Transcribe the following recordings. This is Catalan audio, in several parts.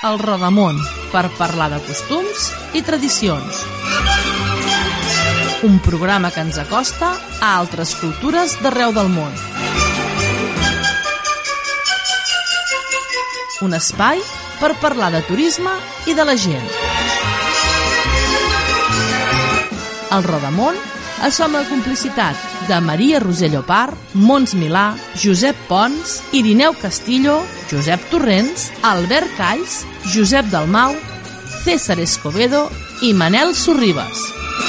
El Rodamón, per parlar de costums i tradicions. Un programa que ens acosta a altres cultures d'arreu del món. Un espai per parlar de turisme i de la gent. El Rodamón es fa amb la complicitat de Maria Roser Llopart, Mons Milà, Josep Pons, Irineu Castillo, Josep Torrents, Albert Calls, Josep Dalmau, César Escobedo i Manel Sorribes.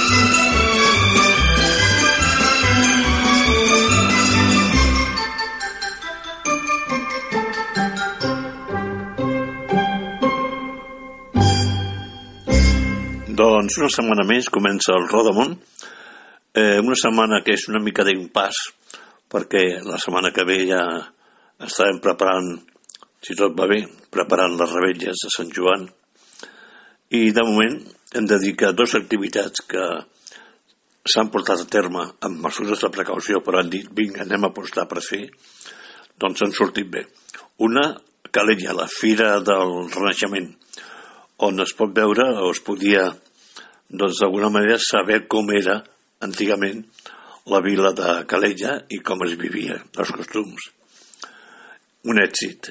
Doncs una setmana més comença el Rodamón. Una setmana que és una mica d'impàs, perquè la setmana que ve ja estarem preparant, si tot va bé, preparant les revetlles de Sant Joan. I de moment hem de dir que dues activitats que s'han portat a terme amb mesures de precaució, però han dit, vinga, anem a apostar per fer, doncs han sortit bé. Una, Calella, la Fira del Renaixement, on es pot veure o es podia, doncs d'alguna manera, saber com era antigament la vila de Calella i com es vivia, els costums. Un èxit.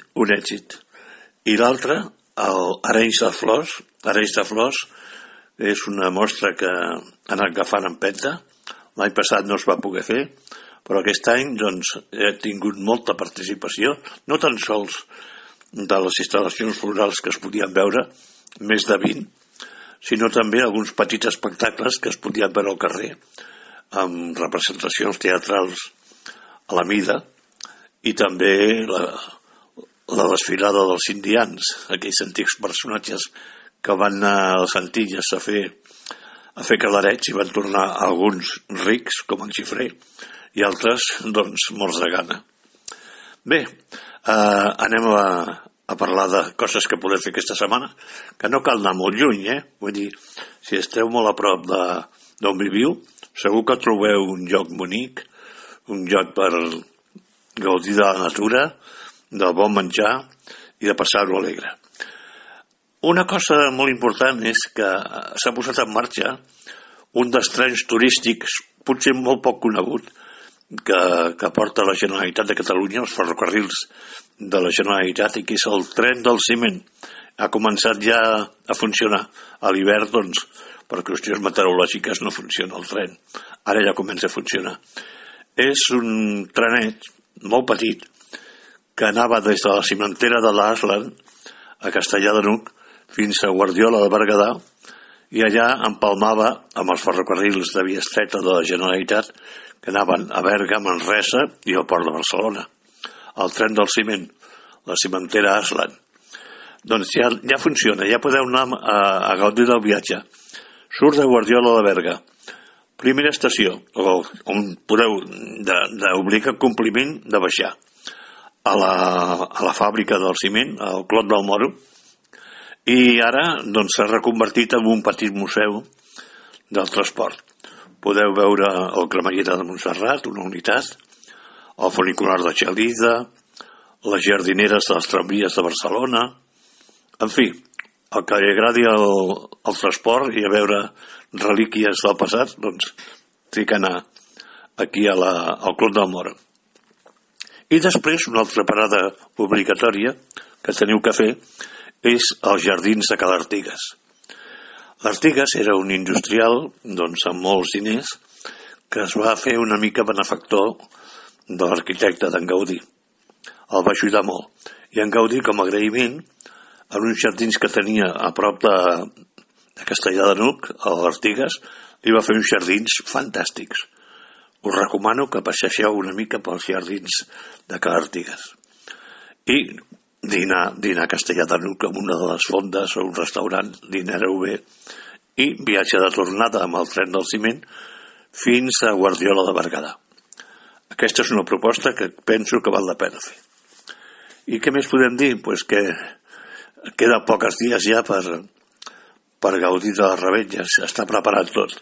I l'altre, Arenys de Flors. Arenys de Flors és una mostra que ha anat agafant empenta. L'any passat no es va poder fer, però aquest any doncs, ha tingut molta participació, no tan sols de les instal·lacions florals que es podien veure, més de 20, sinó també alguns petits espectacles que es podien veure al carrer, amb representacions teatrals a la mida, i també la desfilada dels indians, aquells antics personatges que van anar a les Antilles a fer calarets i van tornar alguns rics, com en Xifré, i altres, doncs, morts de gana. Bé, anem a parlar de coses que podem fer aquesta setmana, que no cal anar molt lluny, Vull dir, si esteu molt a prop d'on viviu, segur que trobeu un lloc bonic, un lloc per gaudir de la natura, del bon menjar i de passar-ho alegre. Una cosa molt important és que s'ha posat en marxa un dels trens turístics, potser molt poc conegut, que porta la Generalitat de Catalunya, els ferrocarrils de la Generalitat, i que és el tren del ciment. Ha començat ja a funcionar. A l'hivern, doncs, per qüestions meteorològiques no funciona el tren. Ara ja comença a funcionar. És un trenet molt petit que anava des de la cimentera de l'Aslan a Castellar de n'Hug fins a Guardiola de Berguedà, i allà empalmava amb els ferrocarrils de via estreta de la Generalitat que anaven a Berga, Manresa i al Port de Barcelona. El tren del ciment, la cimentera Aslan. Doncs ja funciona, ja podeu anar a gaudir del viatge. Surt de Guardiola de Berga. Primera estació, on podeu, d'obligat compliment, de baixar. A la fàbrica del ciment, al Clot del Moro, i ara doncs s'ha reconvertit en un petit museu del transport. Podeu veure el Cremallera de Montserrat, una unitat, el funicular de Gelida, les jardineres de les tramvies de Barcelona, en fi, el que li agradi el transport i a veure relíquies del passat, doncs té que anar aquí al Clot del Moro. I després, una altra parada obligatòria que teniu que fer és els jardins de Ca l'Artigas. L'Artigas era un industrial, doncs, amb molts diners, que es va fer una mica benefactor de l'arquitecte d'en Gaudí. El va ajudar molt. I en Gaudí, com a agraïment, en uns jardins que tenia a prop de Castellar de n'Hug, a l'Artigas, li va fer uns jardins fantàstics. Us recomano que passegeu una mica pels jardins de Ca l'Artigas. I dinar a Castellar de n'Hug amb una de les fondes o un restaurant, dinareu bé, i viatge de tornada amb el tren del ciment fins a Guardiola de Berguedà. Aquesta és una proposta que penso que val la pena fer. I què més podem dir? Pues que queda pocs dies ja per gaudir de les revetlles, està preparat tot.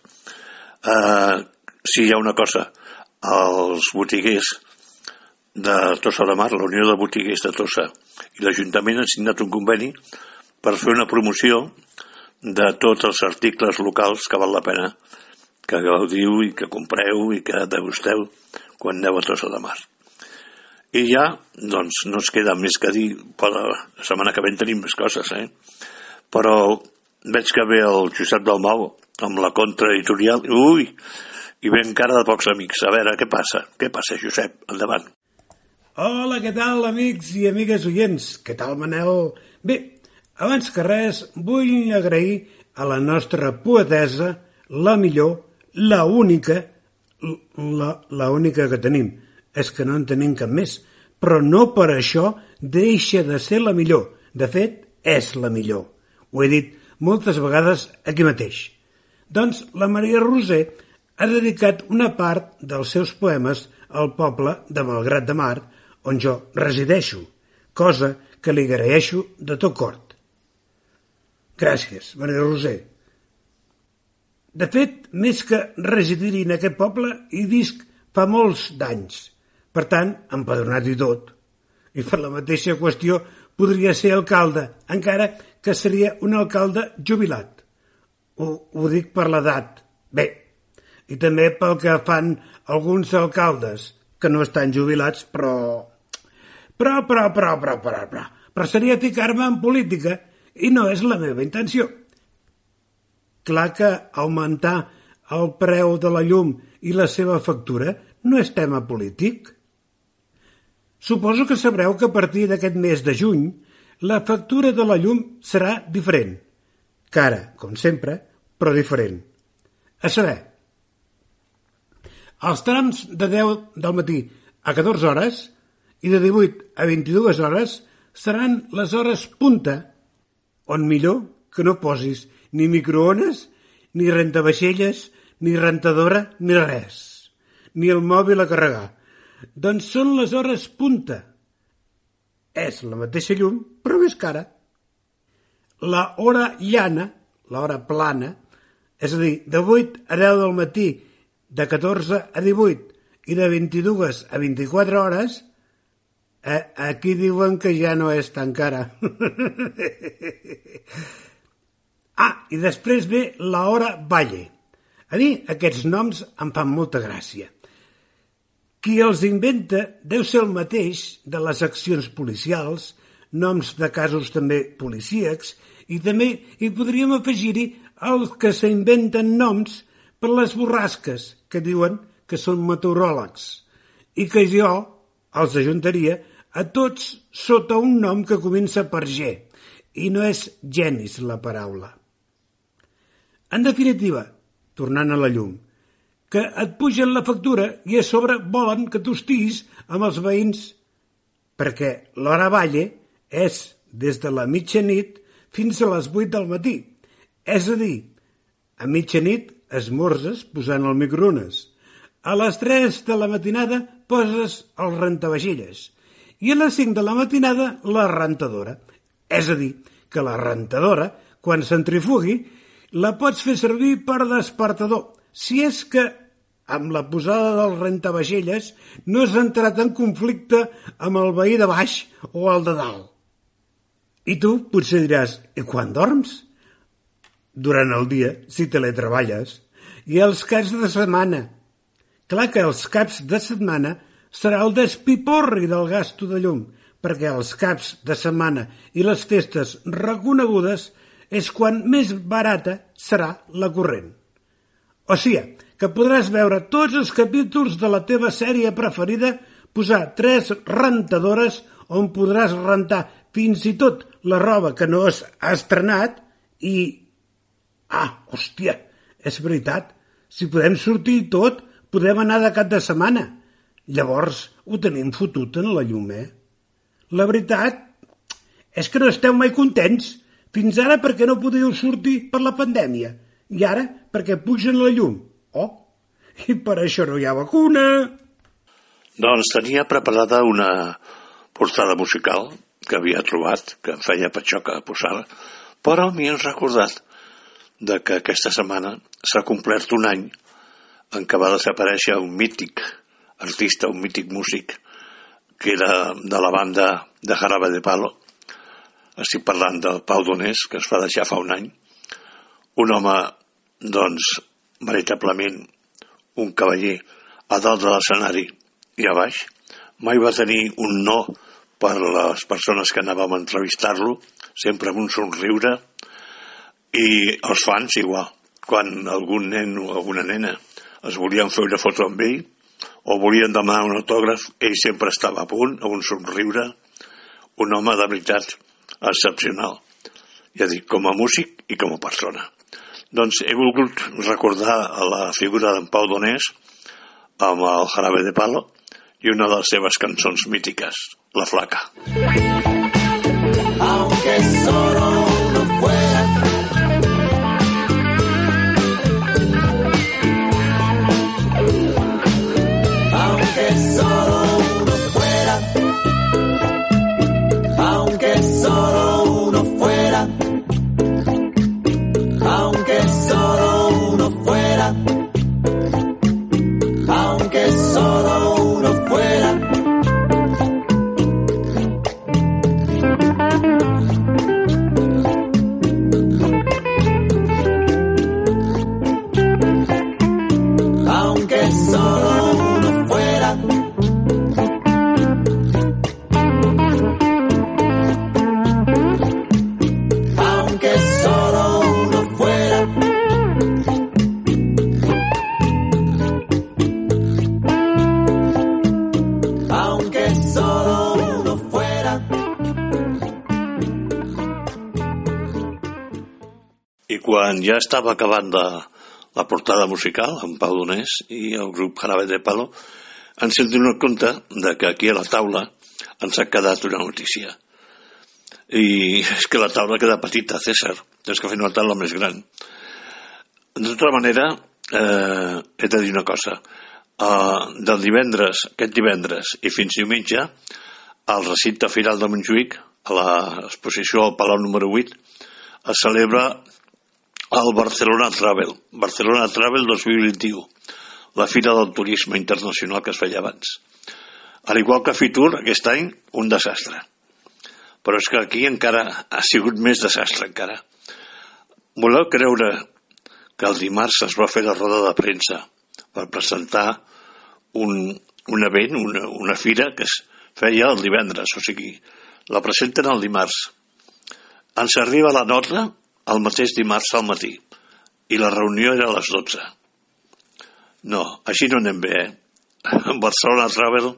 Sí, hi ha una cosa, els botiguers de Tossa de Mar, la Unió de Botiguers de Tossa i l'Ajuntament han signat un conveni per fer una promoció de tots els articles locals que val la pena que gaudiu i que compreu i que degusteu quan aneu a Tossa de Mar. I ja, doncs, no ens queda més que dir, però la setmana que ve tenim més coses, Però veig que ve el Josep Dalmau amb la contraeditorial. Ui, i ve encara de pocs amics. A veure, què passa? Què passa, Josep? Endavant. Hola, què tal, amics i amigues oients? Què tal, Manel? Bé, abans que res, vull agrair a la nostra poetessa, la millor, la única que tenim. És que no en tenim cap més, però no per això deixa de ser la millor. De fet, és la millor. Ho he dit moltes vegades aquí mateix. Doncs la Maria Roser ha dedicat una part dels seus poemes al poble de Malgrat de Mar, on jo resideixo, cosa que li agraeixo de tot cor. Gràcies, Maria Roser. De fet, més que residir-hi en aquest poble, hi visc fa molts d'anys. Per tant, empadronat i tot. I per la mateixa qüestió podria ser alcalde, encara que seria un alcalde jubilat. Ho dic per l'edat. Bé, i també pel que fan alguns alcaldes, que no estan jubilats, però seria ficar-me en política i no és la meva intenció. Clar que augmentar el preu de la llum i la seva factura no és tema polític. Suposo que sabreu que a partir d'aquest mes de juny la factura de la llum serà diferent. Cara, com sempre, però diferent. A saber, els trams de 10 del matí a 14 hores i de 18 a 22 hores seran les hores punta, on millor que no posis ni microones, ni rentavaixelles, ni rentadora, ni res, ni el mòbil a carregar. Doncs són les hores punta. És la mateixa llum, però més cara. La hora llana, l'hora plana, és a dir, de 8 a 10 del matí, de 14 a 18 i de 22 a 24 hores, aquí diuen que ja no és tan cara. I després ve l'hora valle. A mi aquests noms em fan molta gràcia. Qui els inventa deu ser el mateix de les accions policials, noms de casos també policíacs, i també hi podríem afegir-hi els que s'inventen noms per les borrasques, que diuen que són meteoròlegs, i que jo els ajuntaria a tots sota un nom que comença per G, i no és genis la paraula. En definitiva, tornant a la llum, que et pugen la factura i a sobre volen que tu estiguis amb els veïns, perquè l'hora valle és des de la mitjanit fins a les 8 del matí. És a dir, a mitjanit esmorzes posant el microones, a les 3 de la matinada poses el rentavaixelles i a les 5 de la matinada la rentadora. És a dir, que la rentadora, quan centrifugui, la pots fer servir per despertador, si és que amb la posada del rentavaixelles no has entrat en conflicte amb el veí de baix o el de dalt. I tu potser diràs, i quan dorms? Durant el dia, si teletreballes, i els caps de setmana. Clar que els caps de setmana serà el despiporri del gasto de llum, perquè els caps de setmana i les festes reconegudes és quan més barata serà la corrent. O sigui, que podràs veure tots els capítols de la teva sèrie preferida, posar 3 rentadores on podràs rentar fins i tot la roba que no has estrenat i... hòstia, és veritat, si podem sortir i tot, podem anar de cap de setmana. Llavors ho tenim fotut en la llum, La veritat és que no esteu mai contents. Fins ara perquè no podíeu sortir per la pandèmia i ara perquè pugen la llum. I per això no hi ha vacuna. Doncs tenia preparada una portada musical que havia trobat, que em feia patxoca posar, però m'hi he recordat de que aquesta setmana s'ha complert un any en què va desaparèixer un mític artista, un mític músic, que era de la banda de Jarabe de Palo, estic parlant del Pau Donés, que es va deixar fa un any, un home, doncs, veritablement un cavaller a dalt de l'escenari i a baix. Mai va tenir un no per les persones que anàvem a entrevistar-lo, sempre amb un somriure, i els fans igual. Quan algun nen o alguna nena es volien fer una foto amb ell o volien demanar un autògraf, ell sempre estava a punt, amb un somriure, un home de veritat excepcional, ja dic, com a músic i com a persona. Doncs he volgut recordar la figura d'en Pau Donés amb el Jarabe de Palo i una de les seves cançons mítiques, La Flaca. Aunque solo uno fuera, aunque solo uno fuera, aunque solo uno fuera, aunque solo uno fuera, aunque solo uno fuera. Aunque solo uno fuera, aunque solo uno fuera, aunque solo uno fuera. I quan ja estava acabant la portada musical, en Pau Donés i el grup Jarabe de Palo, ens hem donat compte de que aquí a la taula ens ha quedat una notícia. I és que la taula queda petita, César. Tens que fer una taula més gran. De tota manera, he de dir una cosa. Del divendres, aquest divendres i fins diumenge, al recinte Firal de Montjuïc, a l'exposició al Palau número 8, es celebra el Barcelona Travel 2021, la fira del turisme internacional que es feia abans. Al igual que Fitur, aquest any, un desastre. Però és que aquí encara ha sigut més desastre encara. Voleu creure que el dimarts es va fer la roda de premsa per presentar un event, una fira que es feia el divendres, o sigui, la presenten el dimarts. Ens arriba la nota el mateix dimarts al matí i la reunió era a les 12. No, així no anem bé, Barcelona Travel,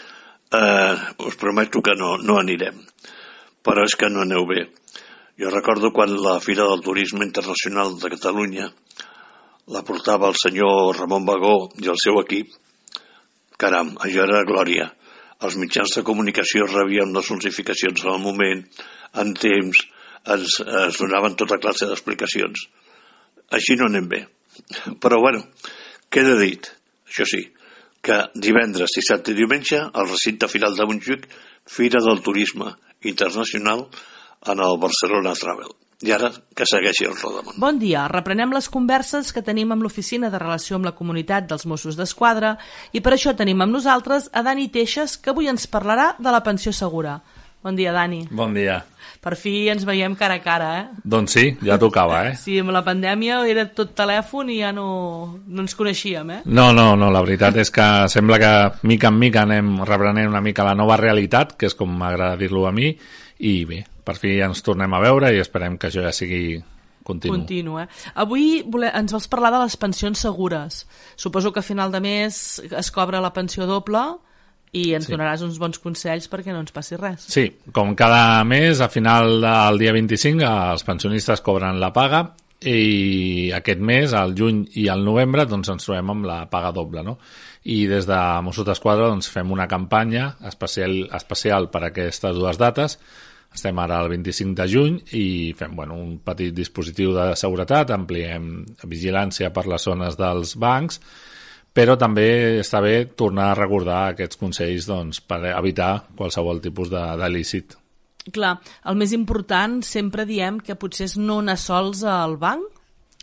us prometo que no anirem, però és que no aneu bé. Jo recordo quan la Fira del Turisme Internacional de Catalunya la portava el senyor Ramon Bagó i el seu equip. Caram, allò era glòria. Els mitjans de comunicació rebien les notificacions al moment, en temps, es donaven tota classe d'explicacions. Així no anem bé. Però bueno, queda dit, això sí, que divendres, dissabte i diumenge al recinte Firal de Montjuïc, Fira del Turisme Internacional en el Barcelona Travel. I ara que segueixi el Rodamón. Bon dia, reprenem les converses que tenim amb l'Oficina de Relació amb la Comunitat dels Mossos d'Esquadra i per això tenim amb nosaltres a Dani Teixes, que avui ens parlarà de la pensió segura. Bon dia, Dani. Bon dia. Per fi ens veiem cara a cara, Doncs sí, ja tocava, Sí, amb la pandèmia era tot telèfon i ja no ens coneixíem, No, la veritat és que sembla que mica en mica anem reprenent una mica la nova realitat, que és com m'agrada dir-lo a mi, i bé, per fi ja ens tornem a veure i esperem que això ja sigui continu. Avui ens vols parlar de les pensions segures. Suposo que a final de mes es cobra la pensió doble i ens donaràs uns bons consells perquè no ens passi res. Sí, com cada mes, a final del dia 25, els pensionistes cobren la paga i aquest mes, al juny i al novembre, doncs ens trobem amb la paga doble, no? I des de Mossos d'Esquadra doncs, fem una campanya especial per a aquestes dues dates. Estem ara al 25 de juny i fem un petit dispositiu de seguretat, ampliem vigilància per les zones dels bancs, però també està bé tornar a recordar aquests consells per evitar qualsevol tipus d'il·lícit. Clar, el més important sempre diem que potser és no anar sols al banc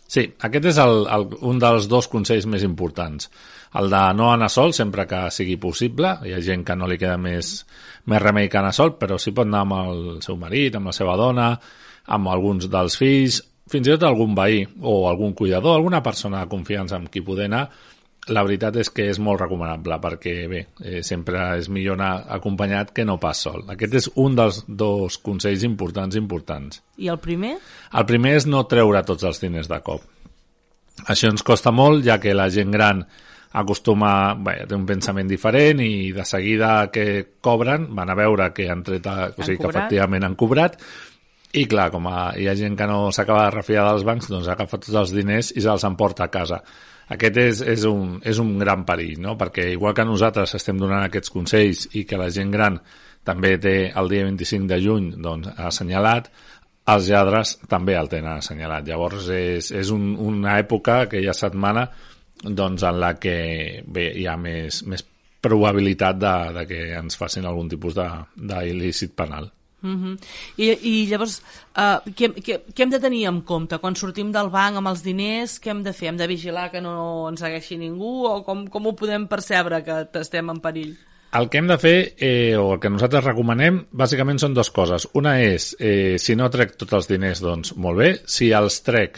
Sí, aquest és un dels dos consells més importants. El de no anar sol sempre que sigui possible. Hi ha gent que no li queda més remei que anar sol, però sí pot anar amb el seu marit, amb la seva dona, amb alguns dels fills, fins i tot algun veí o algun cuidador, alguna persona de confiança amb qui poder anar. La veritat és que és molt recomanable perquè, bé, sempre és millor anar acompanyat que no pas sol. Aquest és un dels dos consells importants. I el primer? El primer és no treure tots els diners de cop. Això ens costa molt, ja que la gent gran acostuma, té un pensament diferent i de seguida que cobren van a veure que han tret, o sigui, que efectivament han cobrat. I clar, com hi ha gent que no s'acaba de refiar dels bancs, doncs agafa tots els diners i se'ls emporta a casa. Aquest és un gran perill, no? Perquè igual que nosaltres estem donant aquests consells i que la gent gran també té el dia 25 de juny doncs, assenyalat, els lladres també el tenen assenyalat. Llavors és una època, aquella setmana, doncs, en la que hi ha més probabilitat de que ens facin algun tipus d'il·lícit penal. I llavors, què hem de tenir en compte? Quan sortim del banc amb els diners, què hem de fer? Hem de vigilar que no ens segueixi ningú o com ho podem percebre que estem en perill? El que hem de fer, o el que nosaltres recomanem, bàsicament són dues coses. Una és, si no trec tots els diners, doncs molt bé. Si els trec,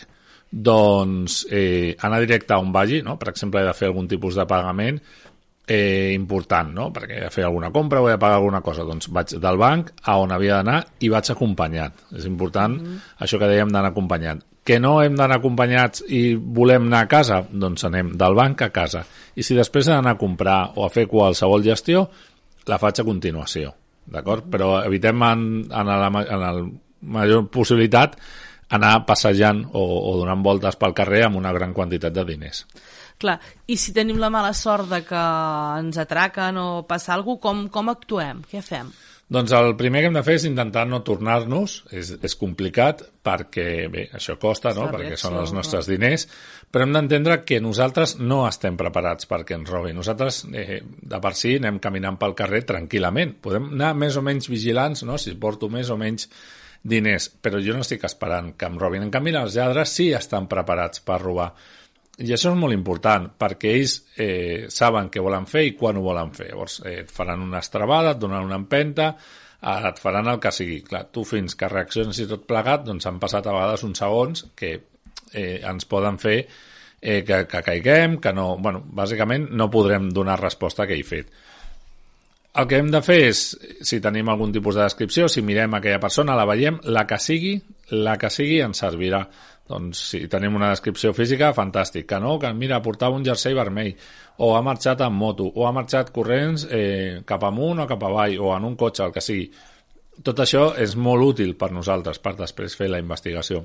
doncs anar directe a on vagi, no? Per exemple, he de fer algun tipus de pagament important, no? Perquè he de fer alguna compra o he de pagar alguna cosa, doncs vaig del banc a on havia d'anar i vaig acompanyat. És important això que dèiem d'anar acompanyat. Que no hem d'anar acompanyats i volem anar a casa, doncs anem del banc a casa. I si després he d'anar a comprar o a fer qualsevol gestió, la faig a continuació, d'acord? Però evitem en la major possibilitat anar passejant o donant voltes pel carrer amb una gran quantitat de diners. Clar, i si tenim la mala sort de que ens atraquen o passa alguna cosa, com actuem? Què fem? Doncs el primer que hem de fer és intentar no tornar-nos. És complicat perquè, bé, això costa, no? Perquè són els nostres diners, però hem d'entendre que nosaltres no estem preparats perquè ens robin. Nosaltres, de per si, anem caminant pel carrer tranquil·lament. Podem anar més o menys vigilants, no? Si porto més o menys diners, però jo no estic esperant que em robin. En canvi, els lladres sí estan preparats per robar. I això és molt important, perquè ells saben què volen fer i quan ho volen fer. Llavors, et faran una estrabada, et donaran una empenta, et faran el que sigui. Clar, tu fins que reacciones i tot plegat, doncs han passat a vegades uns segons que ens poden fer que caiguem, que no... Bueno, bàsicament no podrem donar resposta a aquell fet. El que hem de fer és, si tenim algun tipus de descripció, si mirem aquella persona, la veiem, la que sigui ens servirà. Doncs si tenim una descripció física, fantàstic. Que no, que mira, portava un jersei vermell, o ha marxat en moto, o ha marxat corrents cap amunt o cap avall, o en un cotxe, el que sigui. Tot això és molt útil per nosaltres, per després fer la investigació.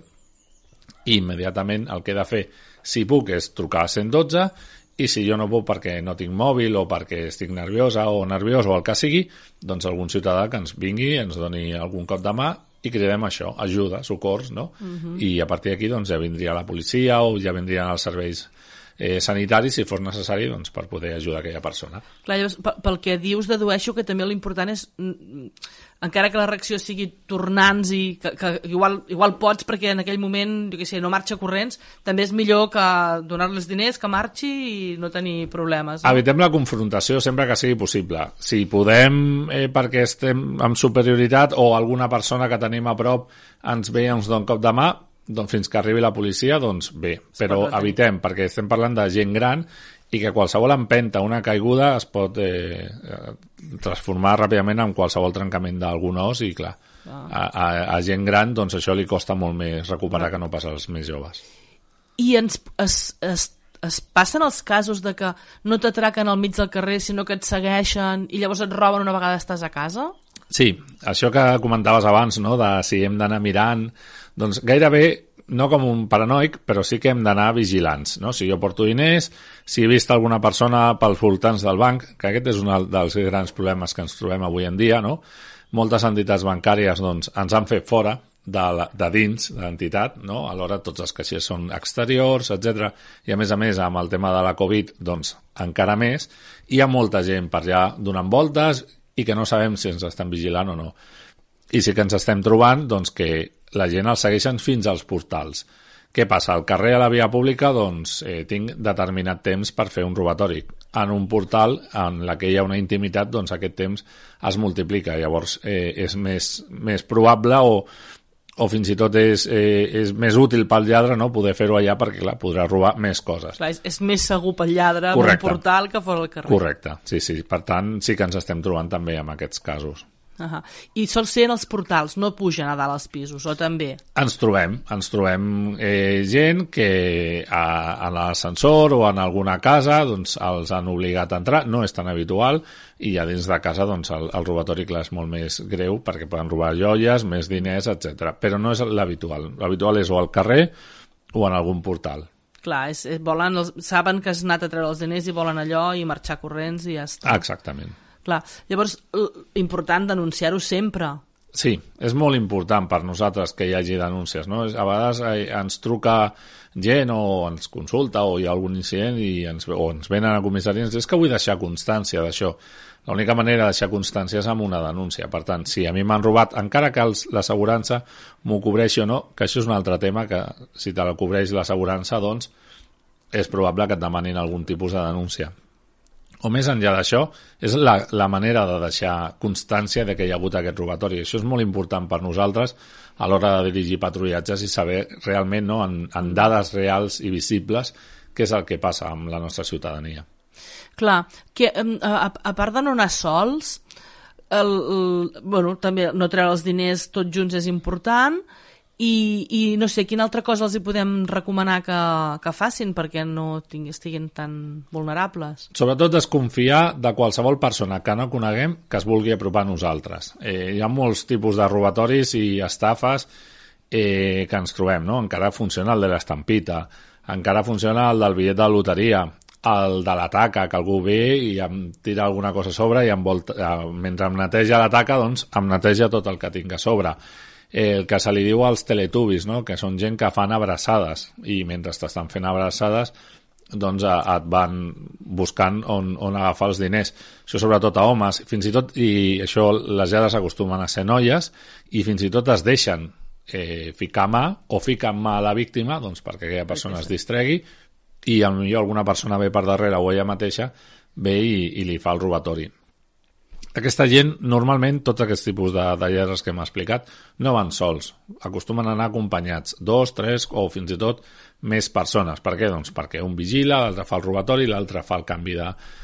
I immediatament el que he de fer, si puc, és trucar a 112, i si jo no puc perquè no tinc mòbil o perquè estic nerviosa o nerviós o el que sigui, doncs algun ciutadà que ens vingui, ens doni algun cop de mà i cridem això, ajuda, socors, no? I a partir d'aquí doncs, ja vindria la policia o ja vindrien els serveis sanitaris, si fos necessari, doncs, per poder ajudar aquella persona. Clar, llavors, pel que dius, dedueixo que també l'important és, encara que la reacció sigui tornants i que igual pots perquè en aquell moment, jo què sé, no marxa corrents, també és millor que donar-li els diners, que marxi i no tenir problemes. No? Evitem la confrontació sempre que sigui possible. Si podem, perquè estem amb superioritat o alguna persona que tenim a prop ens ve i ens dona un cop de mà, doncs fins que arribi la policia, doncs bé, però evitem, perquè estem parlant de gent gran i que qualsevol empenta, una caiguda es pot transformar ràpidament en qualsevol trencament d'algun os i clar, a gent gran doncs això li costa molt més recuperar que no pas als més joves. I es passen els casos de que no t'atraquen al mig del carrer sinó que et segueixen i llavors et roben una vegada estàs a casa? Sí, això que comentaves abans, no?, de si hem d'anar mirant, doncs gairebé no com un paranoic, però sí que hem d'anar vigilants, no? Si jo porto diners, si he vist alguna persona pels voltants del banc, que aquest és un dels grans problemes que ens trobem avui en dia, no? Moltes entitats bancàries doncs, ens han fet fora de dins de l'entitat, no? Alhora tots els caixers són exteriors, etc. I a més, amb el tema de la Covid, doncs encara més, hi ha molta gent per allà donant voltes i que no sabem si ens estan vigilant o no. I sí que ens estem trobant doncs, que la gent els segueixen fins als portals. Què passa? Al carrer, a la via pública, doncs tinc determinat temps per fer un robatori. En un portal en la que hi ha una intimitat, doncs aquest temps es multiplica. Llavors és més probable o fins i tot és més útil pel lladre, no?, poder fer-ho allà perquè, clar, podrà robar més coses. Clar, és més segur pel lladre en un portal que fora al carrer. Correcte, sí. Per tant, sí que ens estem trobant també amb aquests casos. I sol ser en els portals, no pugen a dalt als pisos, o també? Ens trobem gent que en l'ascensor o en alguna casa doncs els han obligat a entrar, no és tan habitual, i a dins de casa doncs el robatori, clar, és molt més greu perquè poden robar joies, més diners, etc. Però no és l'habitual. L'habitual és o al carrer o en algun portal. Clar, saben que has anat a treure els diners i volen allò i marxar corrents i ja està. Exactament. Clar, llavors, important denunciar-ho sempre. Sí, és molt important per nosaltres que hi hagi denúncies, no? A vegades ens truca gent o ens consulta o hi ha algun incident o ens venen a comissaria i ens diuen que vull deixar constància d'això. L'única manera de deixar constància és amb una denúncia. Per tant, si a mi m'han robat, encara que l'assegurança m'ho cobreixi o no, que això és un altre tema, que si te la cobreix l'assegurança, doncs és probable que et demanin algun tipus de denúncia. O més enllà d'això, és la manera de deixar constància de que hi ha hagut aquest robatori. Això és molt important per nosaltres a l'hora de dirigir patrullatges i saber realment, no, en dades reals i visibles què és el que passa amb la nostra ciutadania. Clar, que a part de no anar sols, també no treure els diners tots junts és important, i no sé, quina altra cosa els hi podem recomanar que facin perquè no estiguin tan vulnerables? Sobretot desconfiar de qualsevol persona que no coneguem que es vulgui apropar a nosaltres. Hi ha molts tipus de robatoris i estafes que ens trobem, no? Encara funciona el de l'estampita, encara funciona el del bitllet de loteria, el de la taca, que algú ve i em tira alguna cosa a sobre i mentre em neteja la taca, doncs em neteja tot el que tinc a sobre. El que se li diu als teletubbies, no?, que són gent que fan abraçades i mentre t'estan fent abraçades doncs et van buscant on agafar els diners. Això sobretot a homes, fins i tot, i això les lladres acostumen a ser noies, i fins i tot es deixen ficar mà o fiquen mà a la víctima doncs perquè aquella persona es distregui i potser alguna persona ve per darrere o ella mateixa ve i li fa el robatori. Aquesta gent, normalment, tots aquests tipus de lladres que hem explicat, no van sols. Acostumen a anar acompanyats, 2, 3 o fins i tot més persones. Per què? Doncs perquè un vigila, l'altre fa el robatori, l'altre fa el canvi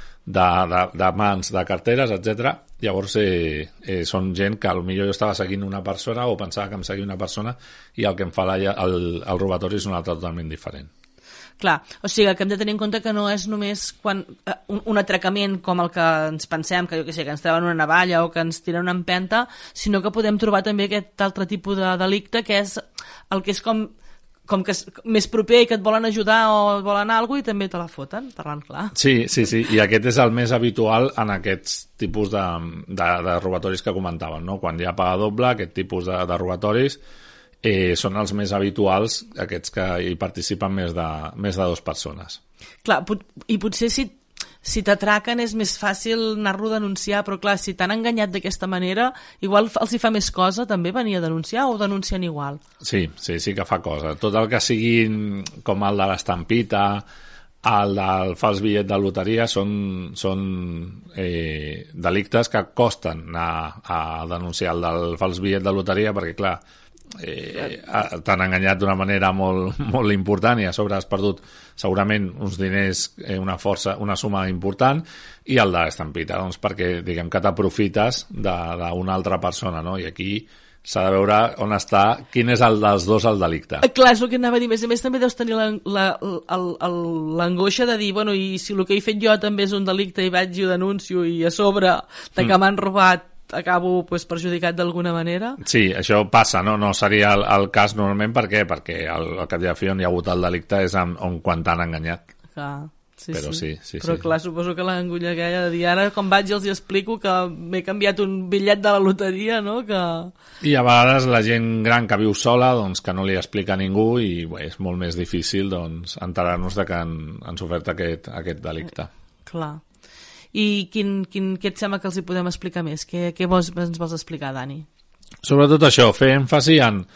de mans, de carteres, etc. Llavors són gent que potser jo estava seguint una persona o pensava que em seguia una persona i el que em fa el robatori és un altre totalment diferent. Clar, o sigui que hem de tenir en compte que no és només quan un atracament com el que ens pensem, que jo què sé, que ens treuen una navalla o que ens tiren una empenta, sinó que podem trobar també aquest altre tipus de delicte que és el que és com que és més proper i que et volen ajudar o et volen alguna cosa i també te la foten, parlant clar. Sí, i aquest és el més habitual en aquests tipus de robatoris que comentàvem, no? Quan hi ha paga doble, aquest tipus de robatoris són els més habituals, aquests que hi participen més de 2 persones. Clar, i potser si t'atraquen és més fàcil anar-lo a denunciar, però clar, si t'han enganyat d'aquesta manera, igual els hi fa més cosa també venir a denunciar o denuncien igual? Sí que fa cosa. Tot el que siguin com el de l'estampita, el del fals bitllet de loteria són delictes que costen anar a denunciar el del fals bitllet de loteria perquè, clar, t'han enganyat d'una manera molt, molt important i a sobre has perdut segurament uns diners, una suma important, i el de l'estampita, doncs perquè diguem que t'aprofites d'una altra persona, no? I aquí s'ha de veure on està, quin és el dels dos el delicte. Clar, és el que anava a dir. A més també deus tenir l'angoixa de dir, bueno, i si el que he fet jo també és un delicte i vaig i ho denuncio i a sobre de que m'han robat acabo perjudicat d'alguna manera? Sí, això passa, no seria el cas normalment. Per què? Perquè al cap i a la fi on hi ha hagut el delicte és quan t'han enganyat. Clar, però sí. Però clar, suposo que l'angulla aquella de dir ara com vaig els hi explico que m'he canviat un bitllet de la loteria, no? I a vegades la gent gran que viu sola, doncs que no li explica a ningú i és molt més difícil enterar-nos de que han sofert aquest delicte. Clar. I què et sembla que els hi podem explicar més? Què ens vols explicar, Dani? Sobretot això, fer èmfasi en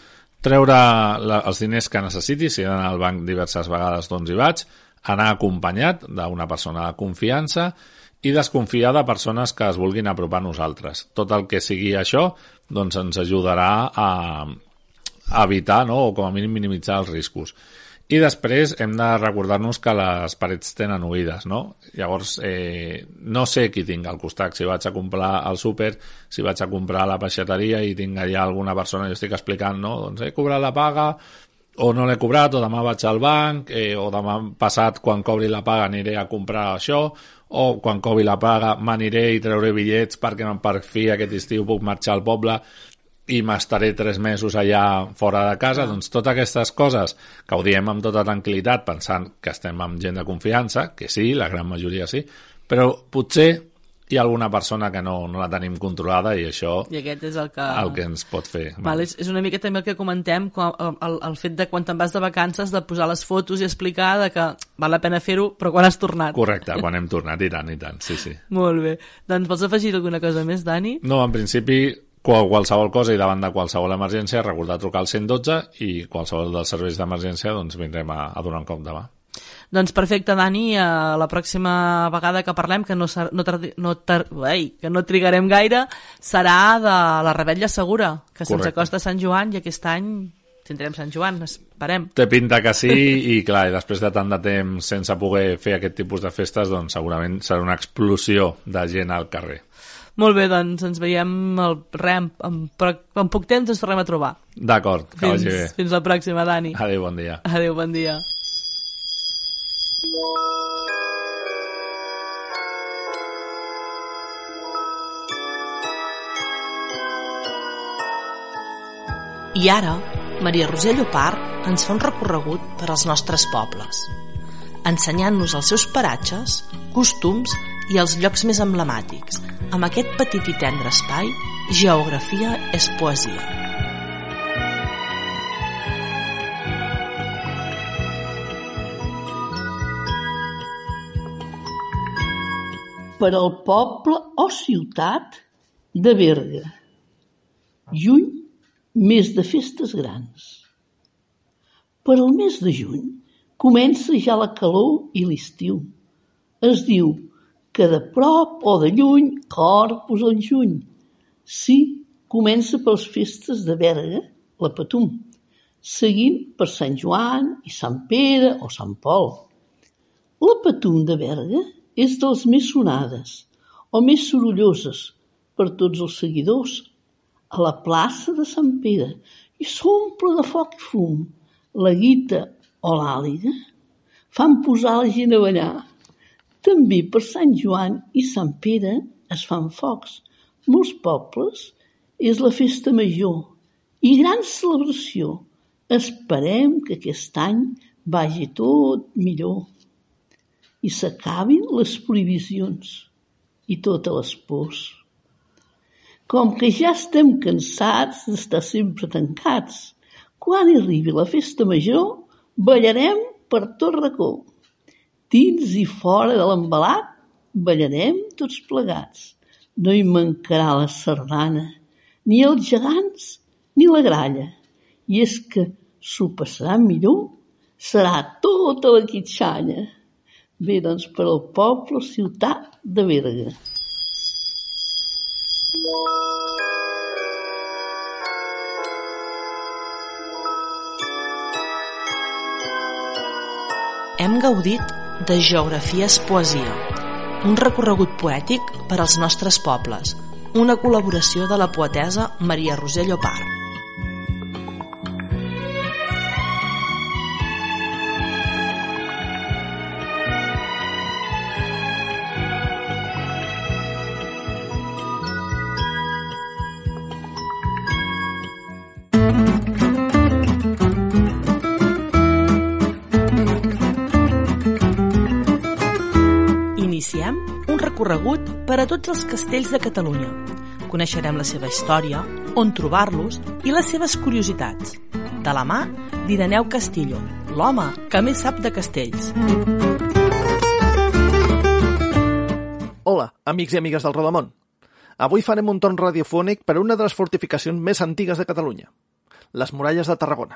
treure els diners que necessiti, si he d'anar al banc diverses vegades, doncs hi vaig, anar acompanyat d'una persona de confiança i desconfiar de persones que es vulguin apropar a nosaltres. Tot el que sigui això, doncs ens ajudarà a evitar, no?, o com a mínim minimitzar els riscos. I després hem de recordar-nos que les parets tenen oïdes, no? Llavors, no sé qui tinc al costat. Si vaig a comprar al súper, si vaig a comprar a la peixateria i tinc allà alguna persona, jo estic explicant, no? Doncs he cobrat la paga, o no l'he cobrat, o demà vaig al banc, o demà passat, quan cobri la paga, aniré a comprar això, o quan cobri la paga m'aniré i trauré bitllets perquè per fi aquest estiu puc marxar al poble i m'estaré 3 mesos allà fora de casa. Doncs totes aquestes coses que ho diem amb tota tranquil·litat pensant que estem amb gent de confiança, que sí, la gran majoria sí, però potser hi ha alguna persona que no la tenim controlada i això i aquest és el que ens pot fer. Val, és una mica també el que comentem, el fet de quan te'n vas de vacances de posar les fotos i explicar de que val la pena fer-ho, però quan has tornat. Correcte, quan hem tornat, i tant, sí. Molt bé. Doncs vols afegir alguna cosa més, Dani? No, en principi qualsevol cosa i davant de qualsevol emergència recordar trucar al 112 i qualsevol dels serveis d'emergència doncs vindrem a donar un cop de mà. Doncs perfecte, Dani, la pròxima vegada que parlem, que que no trigarem gaire, serà de la Revetlla Segura, que se'ns acosta Sant Joan i aquest any tindrem Sant Joan, esperem. Té pinta que sí, i clar, i després de tant de temps sense poder fer aquest tipus de festes, doncs segurament serà una explosió de gent al carrer. Molt bé, doncs ens veiem en poc temps ens tornem a trobar. D'acord, que vagi bé. Fins la pròxima, Dani. Adéu, bon dia. Adéu, bon dia. I ara, Maria Roser Llopart ens fa un recorregut per als nostres pobles, ensenyant-nos els seus paratges, costums i els llocs més emblemàtics. Amb aquest petit i tendre espai, Geografia és poesia. Per al poble o ciutat de Berga. Juny, mes de festes grans. Per al mes de juny comença ja la calor i l'estiu. Es diu que de prop o de lluny, Corpus en juny. Sí, comença per les festes de Berga, la Patum, seguint per Sant Joan i Sant Pere o Sant Pol. La Patum de Berga és de les més sonades o més sorolloses per tots els seguidors a la plaça de Sant Pere i s'omple de foc i fum. La guita o l'àliga fan posar la gent a ballar. També per Sant Joan i Sant Pere es fan focs. Molts pobles és la festa major i gran celebració. Esperem que aquest any vagi tot millor i s'acabin les prohibicions i totes les pors. Com que ja estem cansats d'estar sempre tancats, quan arribi la festa major ballarem per tot racó. Dins i fora de l'embalat ballarem tots plegats. No hi mancarà la sardana, ni els gegants, ni la gralla. I és que s'ho passarà millor, serà tota la quitxalla. Bé, doncs, per al poble o ciutat de Berga. Hem gaudit de Geografia és poesia, un recorregut poètic per als nostres pobles, una col·laboració de la poetessa Maria Roser Llopart. Iniciem un recorregut per a tots els castells de Catalunya. Coneixerem la seva història, on trobar-los i les seves curiositats. De la mà d'Ireneu Castillo, l'home que més sap de castells. Hola, amics i amigues del Rodamón. Avui farem un torn radiofònic per a una de les fortificacions més antigues de Catalunya, les muralles de Tarragona.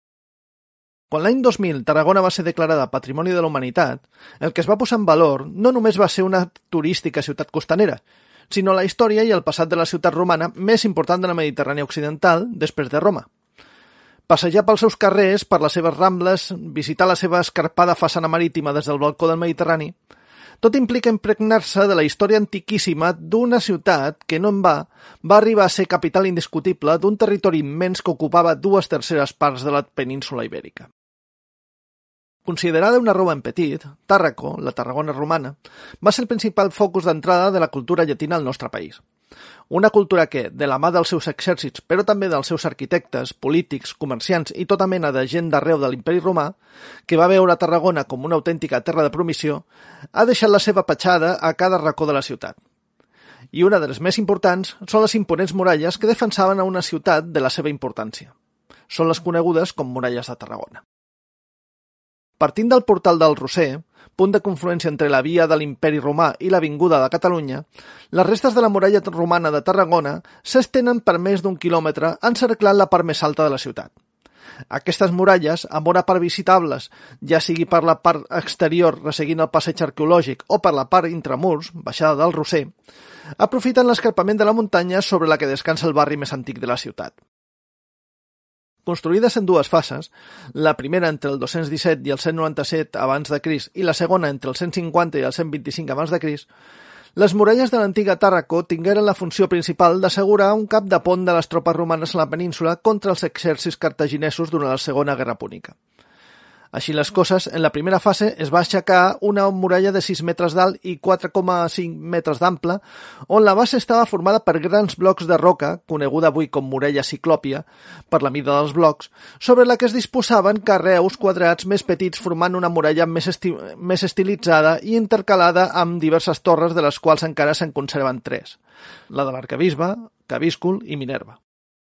Quan l'any 2000 Tarragona va ser declarada Patrimoni de la Humanitat, el que es va posar en valor no només va ser una turística ciutat costanera, sinó la història i el passat de la ciutat romana més important de la Mediterrània occidental després de Roma. Passejar pels seus carrers, per les seves rambles, visitar la seva escarpada façana marítima des del balcó del Mediterrani, tot implica impregnar-se de la història antiquíssima d'una ciutat que no en va arribar a ser capital indiscutible d'un territori immens que ocupava 2/3 parts de la península ibèrica. Considerada una Roma en petit, Tàrraco, la Tarragona romana, va ser el principal focus d'entrada de la cultura llatina al nostre país. Una cultura que, de la mà dels seus exèrcits, però també dels seus arquitectes, polítics, comerciants i tota mena de gent d'arreu de l'imperi romà, que va veure Tarragona com una autèntica terra de promissió, ha deixat la seva petjada a cada racó de la ciutat. I una de les més importants són les imponents muralles que defensaven a una ciutat de la seva importància. Són les conegudes com muralles de Tarragona. Partint del portal del Roser, punt de confluència entre la via de l'Imperi Romà i l'Avinguda de Catalunya, les restes de la muralla romana de Tarragona s'estenen per més d'1 quilòmetre encerclant la part més alta de la ciutat. Aquestes muralles, amb bona part visitables, ja sigui per la part exterior resseguint el passeig arqueològic o per la part intramurs, baixada del Roser, aprofiten l'escarpament de la muntanya sobre la que descansa el barri més antic de la ciutat. Construïdes en dues fases, la primera entre el 217 i el 197 abans de Crist i la segona entre el 150 i el 125 abans de Crist, les muralles de l'antiga Tàrraco tingueren la funció principal d'assegurar un cap de pont de les tropes romanes a la península contra els exèrcits cartaginesos durant la Segona Guerra Púnica. Així les coses, en la primera fase es va aixecar una muralla de 6 metres d'alt i 4,5 metres d'ample, on la base estava formada per grans blocs de roca, coneguda avui com muralla ciclòpia, per la mida dels blocs, sobre la que es disposaven carreus quadrats més petits formant una muralla més estilitzada i intercalada amb diverses torres de les quals encara se'n conserven 3, la de l'Arquebisbe, Cabíscul i Minerva.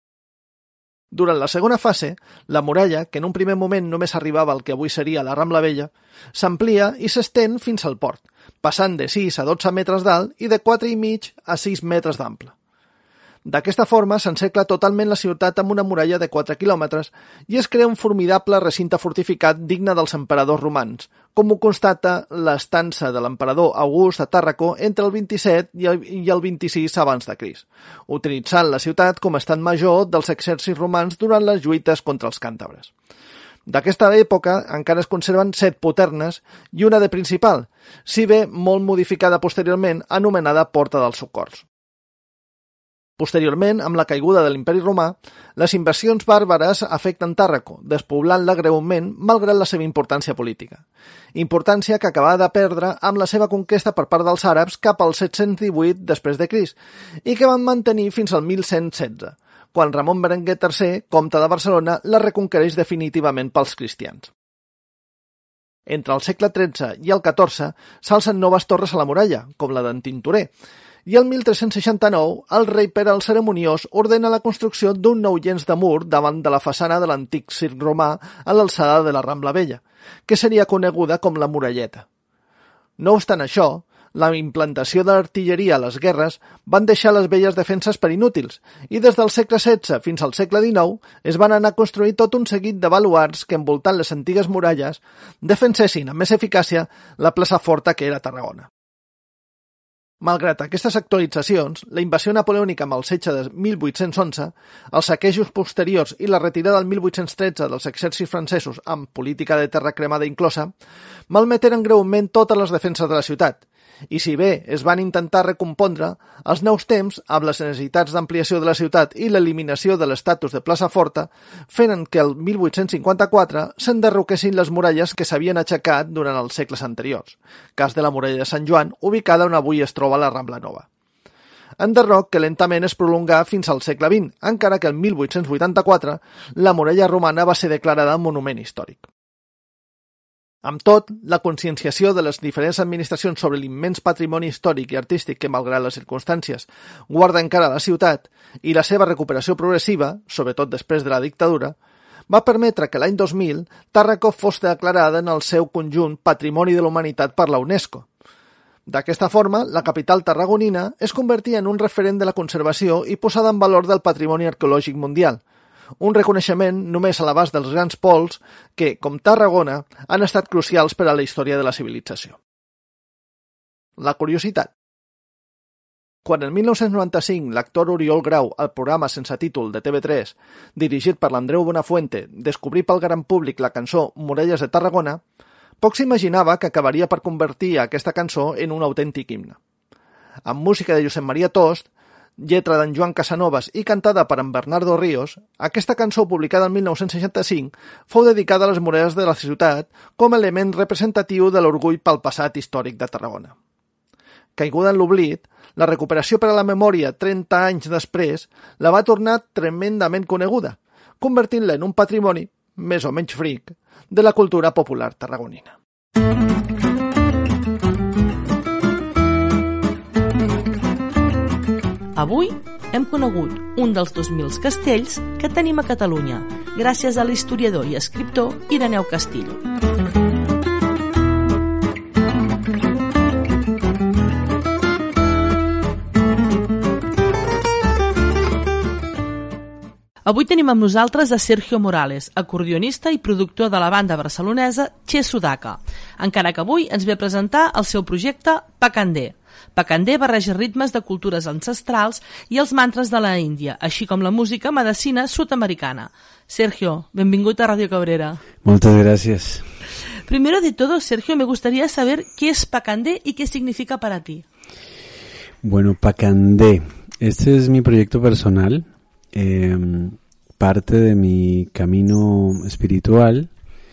Durant la segona fase, la muralla, que en un primer moment només arribava al que avui seria la Rambla Vella, s'amplia i s'estén fins al port, passant de 6 a 12 metres d'alt i de 4,5 a 6 metres d'ample. D'aquesta forma s'encercla totalment la ciutat amb una muralla de 4 quilòmetres i es crea un formidable recinte fortificat digne dels emperadors romans, com ho constata l'estança de l'emperador August a Tàrraco entre el 27 i el 26 abans de Crist, utilitzant la ciutat com a estat major dels exèrcits romans durant les lluites contra els càntabres. D'aquesta època encara es conserven 7 poternes i una de principal, si bé molt modificada posteriorment, anomenada Porta dels Socors. Posteriorment, amb la caiguda de l'Imperi Romà, les invasions bàrbares afecten Tàrraco, despoblant-la greument malgrat la seva importància política. Importància que acabava de perdre amb la seva conquesta per part dels àrabs cap al 718 després de Crist i que van mantenir fins al 1116, quan Ramon Berenguer III, comte de Barcelona, la reconquereix definitivament pels cristians. Entre el segle XIII i el XIV s'alcen noves torres a la muralla, com la d'en Tintorer, i el 1369 el rei Pere el Ceremoniós ordena la construcció d'un nou llenç de mur davant de la façana de l'antic circ romà a l'alçada de la Rambla Vella, que seria coneguda com la Muralleta. No obstant això, la implantació de l'artilleria a les guerres van deixar les velles defenses per inútils i des del segle XVI fins al segle XIX es van anar a construir tot un seguit de baluards que, envoltant les antigues muralles, defensessin amb més eficàcia la plaça forta que era Tarragona. Malgrat aquestes actualitzacions, la invasió napoleònica amb el setge de 1811, els saquejos posteriors i la retirada del 1813 dels exèrcits francesos amb política de terra cremada inclosa, malmeteren greument totes les defenses de la ciutat, i si bé es van intentar recompondre, els nous temps, amb les necessitats d'ampliació de la ciutat i l'eliminació de l'estatus de plaça forta, feren que el 1854 s'enderroquessin les muralles que s'havien aixecat durant els segles anteriors, cas de la muralla de Sant Joan, ubicada on avui es troba la Rambla Nova. Enderroc que lentament es prolongà fins al segle XX, encara que el 1884 la muralla romana va ser declarada monument històric. Amb tot, la conscienciació de les diferents administracions sobre l'immens patrimoni històric i artístic que, malgrat les circumstàncies, guarda encara la ciutat i la seva recuperació progressiva, sobretot després de la dictadura, va permetre que l'any 2000 Tàrraco fos declarada en el seu conjunt Patrimoni de la Humanitat per la UNESCO. D'aquesta forma, la capital tarragonina es convertia en un referent de la conservació i posada en valor del patrimoni arqueològic mundial, un reconeixement només a l'abast dels grans pols que, com Tarragona, han estat crucials per a la història de la civilització. La curiositat. Quan el 1995 l'actor Oriol Grau, al programa sense títol de TV3, dirigit per l'Andreu Buenafuente, descobrí pel gran públic la cançó Muralles de Tarragona, poc s'imaginava que acabaria per convertir aquesta cançó en un autèntic himne. Amb música de Josep Maria Tost, lletra d'en Joan Casanovas i cantada per en Bernardo Ríos, aquesta cançó, publicada el 1965, fou dedicada a les muralles de la ciutat com a element representatiu de l'orgull pel passat històric de Tarragona. Caiguda en l'oblit, la recuperació per a la memòria 30 anys després la va tornar tremendament coneguda, convertint-la en un patrimoni, més o menys fric, de la cultura popular tarragonina. Avui hem conegut un dels 2.000 castells que tenim a Catalunya, gràcies a l'historiador i escriptor Ireneu Castillo. Avui tenim amb nosaltres a Sergio Morales, acordionista i productor de la banda barcelonesa Che Sudaca, encara que avui ens ve a presentar el seu projecte Pacandé. Pacandé barreja ritmes de cultures ancestrals i els mantres de la Índia, així com la música medicina sud-americana. Sergio, benvingut a Radio Cabrera. Muchas gracias. Primero de todo, Sergio, me gustaría saber qué es Pacandé y qué significa para ti. Bueno, Pacandé, este es mi proyecto personal. Parte de mi camino espiritual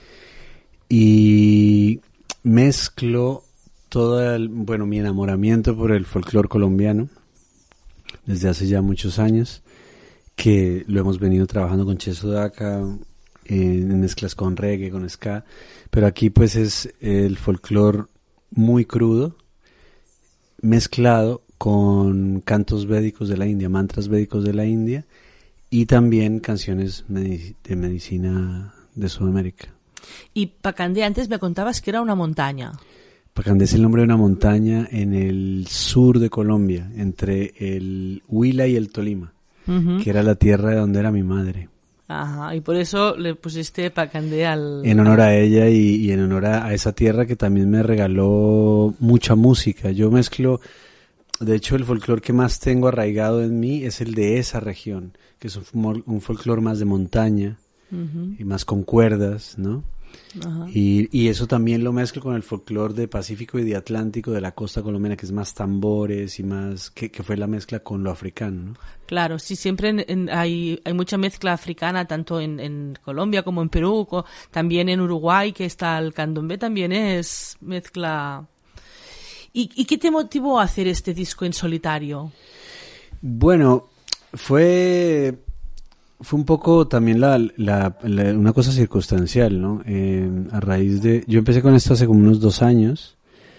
y mezclo todo mi enamoramiento por el folclore colombiano desde hace ya muchos años, que lo hemos venido trabajando con Che Sudaca, en mezclas con reggae, con ska, pero aquí pues es el folclore muy crudo, mezclado con cantos védicos de la India, mantras védicos de la India, y también canciones de medicina de Sudamérica. Y Pacandé, antes me contabas que era una montaña. Pacandé es el nombre de una montaña en el sur de Colombia, entre el Huila y el Tolima, que era la tierra de donde era mi madre. Ajá, y por eso le pusiste Pacandé al... En honor a ella y en honor a esa tierra que también me regaló mucha música. Yo mezclo... De hecho, el folclore que más tengo arraigado en mí es el de esa región, que es un folclore más de montaña y más con cuerdas, ¿no? Y eso también lo mezclo con el folclore de Pacífico y de Atlántico de la costa colombiana, que es más tambores y más que fue la mezcla con lo africano, ¿no? Claro, sí, siempre hay mucha mezcla africana, tanto en Colombia como en Perú, también en Uruguay, que está el candombe, también es mezcla... ¿Y qué te motivó a hacer este disco en solitario? Bueno, fue un poco también una cosa circunstancial, ¿no? A raíz de... Yo empecé con esto hace como unos 2 años,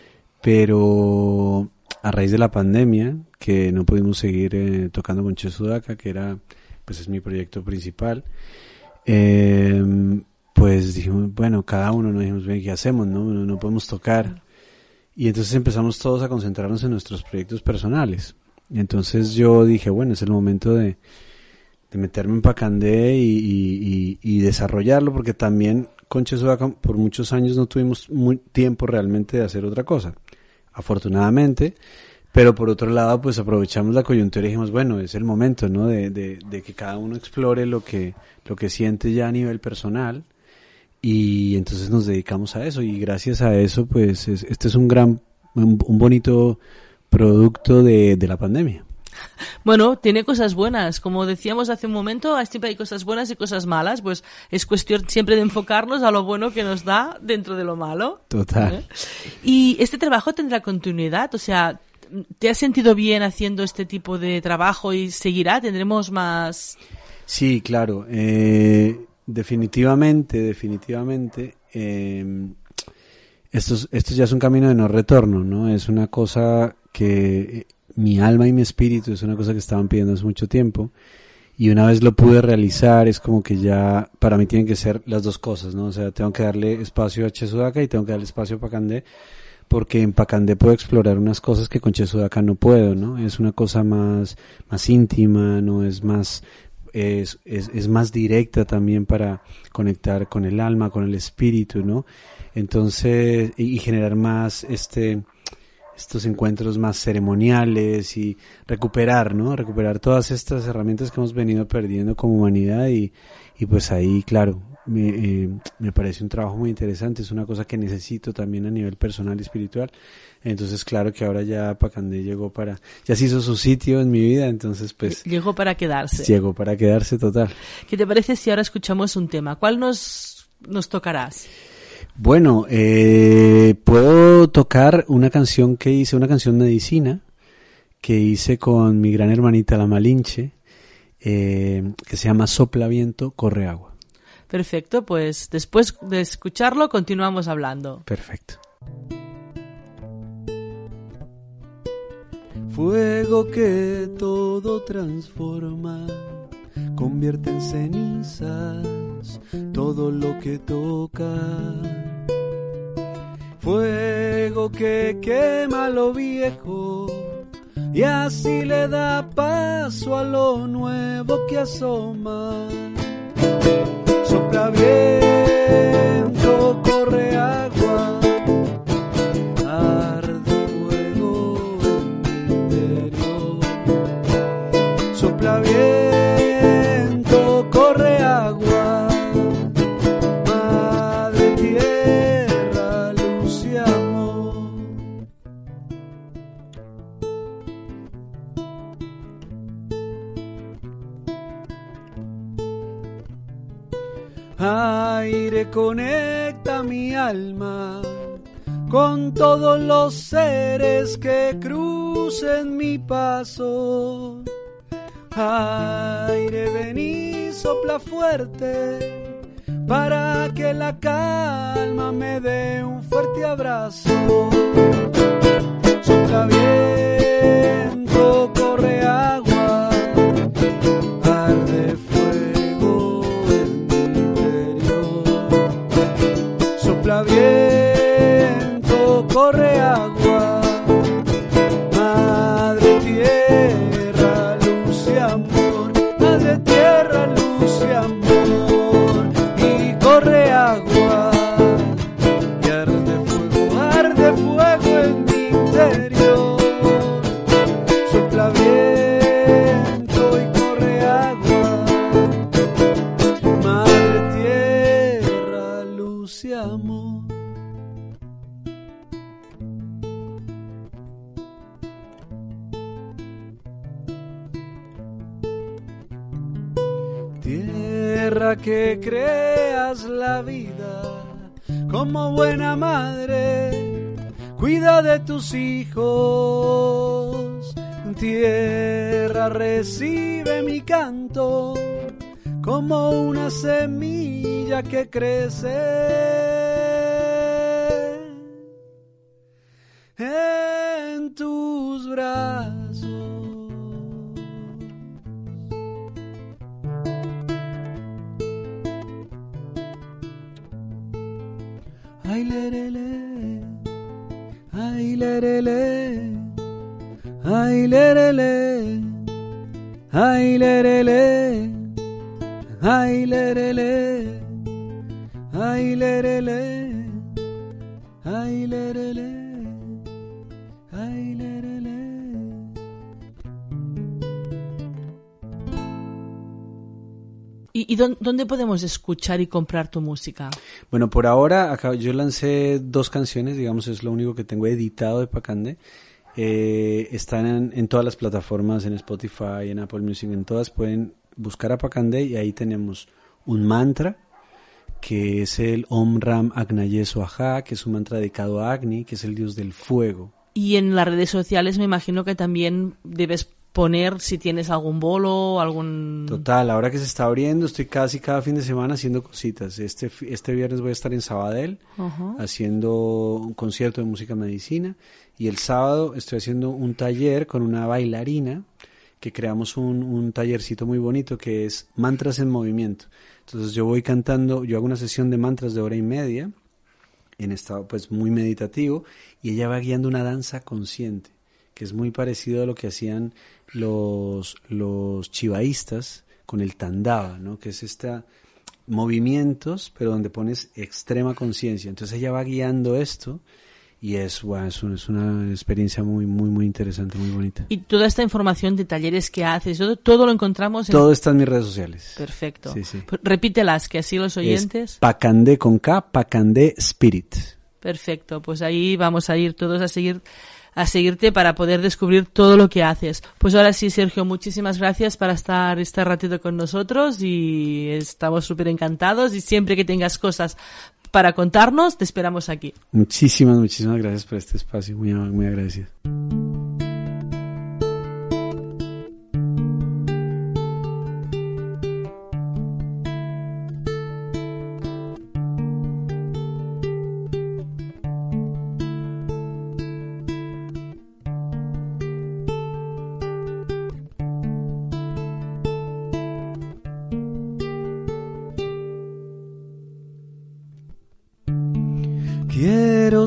pero a raíz de la pandemia, que no pudimos seguir tocando con Che Sudaca, que era, pues es mi proyecto principal, pues dijimos, bueno, cada uno nos dijimos, ¿qué hacemos? No podemos tocar. Y entonces empezamos todos a concentrarnos en nuestros proyectos personales. Y entonces yo dije, bueno, es el momento de meterme en Pacandé y desarrollarlo, porque también con Che Sudaca por muchos años no tuvimos tiempo realmente de hacer otra cosa, afortunadamente. Pero por otro lado, pues aprovechamos la coyuntura y dijimos, bueno, es el momento, ¿no? de que cada uno explore lo que siente ya a nivel personal. Y entonces nos dedicamos a eso, y gracias a eso, pues este es un bonito producto de la pandemia. Bueno, tiene cosas buenas. Como decíamos hace un momento, siempre hay cosas buenas y cosas malas. Pues es cuestión siempre de enfocarnos a lo bueno que nos da dentro de lo malo. Total. ¿Y este trabajo tendrá continuidad? O sea, ¿te has sentido bien haciendo este tipo de trabajo y seguirá? ¿Tendremos más...? Sí, claro. Definitivamente. Esto ya es un camino de no retorno, ¿no? Es una cosa que mi alma y mi espíritu es una cosa que estaban pidiendo hace mucho tiempo, y una vez lo pude realizar, es como que ya para mí tienen que ser las dos cosas, ¿no? O sea, tengo que darle espacio a Che Sudaca y tengo que darle espacio a Pacandé, porque en Pacandé puedo explorar unas cosas que con Che Sudaca no puedo, ¿no? Es una cosa más íntima, no es más... es más directa también para conectar con el alma, con el espíritu, ¿no? Entonces, y generar más estos encuentros más ceremoniales y recuperar, ¿no? Recuperar todas estas herramientas que hemos venido perdiendo como humanidad y pues ahí, claro, me parece un trabajo muy interesante, es una cosa que necesito también a nivel personal y espiritual. Entonces, claro que ahora ya Pacandé ya se hizo su sitio en mi vida, entonces pues... Llegó para quedarse. Llegó para quedarse total. ¿Qué te parece si ahora escuchamos un tema? ¿Cuál nos tocarás? Bueno, puedo tocar una canción que hice, una canción medicina, que hice con mi gran hermanita la Malinche, que se llama Sopla viento, corre agua. Perfecto, pues después de escucharlo continuamos hablando. Perfecto. Fuego que todo transforma, convierte en cenizas todo lo que toca. Fuego que quema lo viejo y así le da paso a lo nuevo que asoma. Sopla viento, corre agua, arde fuego en mi interior. Sopla viento, corre agua, madre tierra, luz y amor. Aire conecta mi alma con todos los seres que crucen mi paso. Aire, ven y sopla fuerte para que la calma me dé un fuerte abrazo. Sopla viento, corre agua, arde fuego en mi interior. Sopla viento, corre agua, madre tierra, luz y amor, madre tierra, luz y amor, y corre agua, y arde fuego en mi interior. Sopla viento y corre agua, madre tierra, luz y amor. Tierra que creas la vida como buena madre, cuida de tus hijos. Tierra, recibe mi canto como una semilla que crece en tus brazos. Ay, lerele, ay, lerele, ay, lerele, ay, lerele, ay, lerele, ay, lerele, ay, lerele, ay, lerele. ¿Y dónde podemos escuchar y comprar tu música? Bueno, por ahora yo lancé 2 canciones, digamos, es lo único que tengo editado de Pacandé. Están en todas las plataformas, en Spotify, en Apple Music, en todas pueden buscar a Pacandé y ahí tenemos un mantra que es el Om Ram Agnaye Swaha, que es un mantra dedicado a Agni, que es el dios del fuego. Y en las redes sociales me imagino que también debes poner si tienes algún bolo, algún... Total, ahora que se está abriendo, estoy casi cada fin de semana haciendo cositas. Este viernes voy a estar en Sabadell haciendo un concierto de música medicina y el sábado estoy haciendo un taller con una bailarina que creamos un tallercito muy bonito que es mantras en movimiento. Entonces yo voy cantando, yo hago una sesión de mantras de 1 hora y media en estado pues muy meditativo y ella va guiando una danza consciente que es muy parecido a lo que hacían los chivaístas con el Tandava, ¿no? Que es movimientos, pero donde pones extrema conciencia. Entonces ella va guiando esto y es una experiencia muy, muy, muy interesante, muy bonita. Y toda esta información de talleres que haces, todo lo encontramos en... Todo está en mis redes sociales. Perfecto. Sí, sí. Repítelas, que así los oyentes... Es Pacandé con K, Pacandé Spirit. Perfecto, pues ahí vamos a ir todos a seguirte para poder descubrir todo lo que haces. Pues ahora sí, Sergio, muchísimas gracias por estar este ratito con nosotros y estamos súper encantados y siempre que tengas cosas para contarnos, te esperamos aquí. Muchísimas gracias por este espacio, muy, muy agradecido. Quiero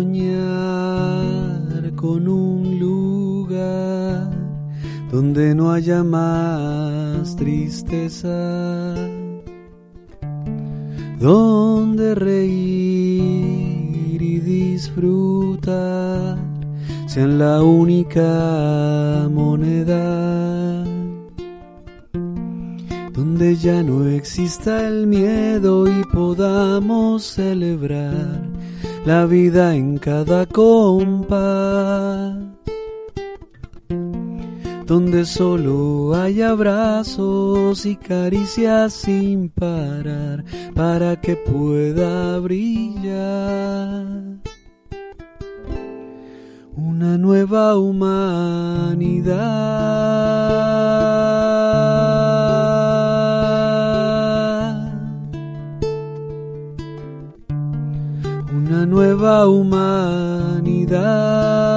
soñar con un lugar donde no haya más tristeza, donde reír y disfrutar sean la única moneda, donde ya no exista el miedo y podamos celebrar la vida en cada compás, donde solo hay abrazos y caricias sin parar para que pueda brillar una nueva humanidad, una nueva humanidad.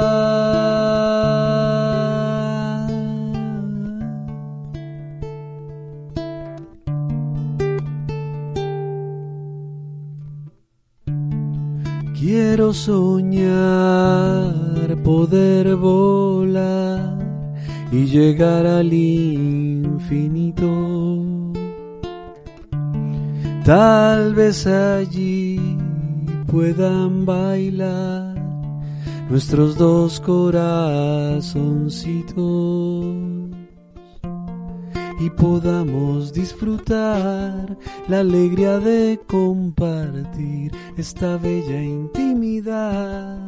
Quiero soñar, poder volar y llegar al infinito. Tal vez allí puedan bailar nuestros dos corazoncitos y podamos disfrutar la alegría de compartir esta bella intimidad,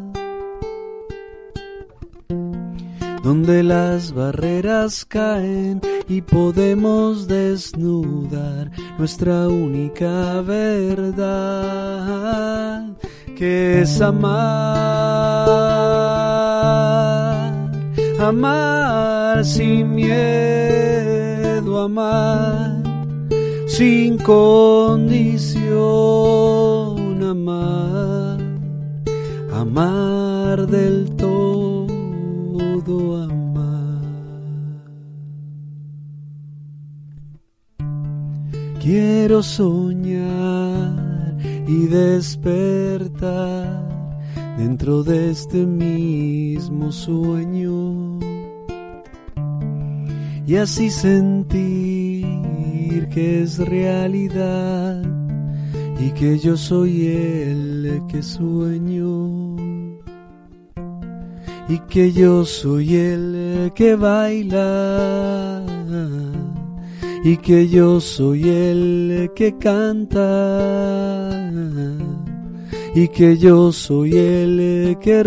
donde las barreras caen y podemos desnudar nuestra única verdad, que es amar, amar sin miedo, amar sin condición, amar, amar del todo, amar. Quiero soñar y despertar dentro de este mismo sueño y así sentir que es realidad y que yo soy el que sueño y que yo soy el que baila y que yo soy el que canta y que yo soy el que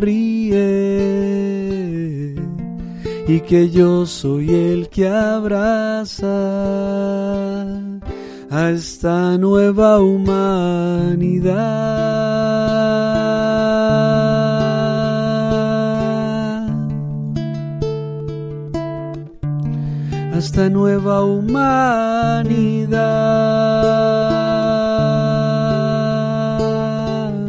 ríe y que yo soy el que abraza a esta nueva humanidad, a esta nueva humanidad,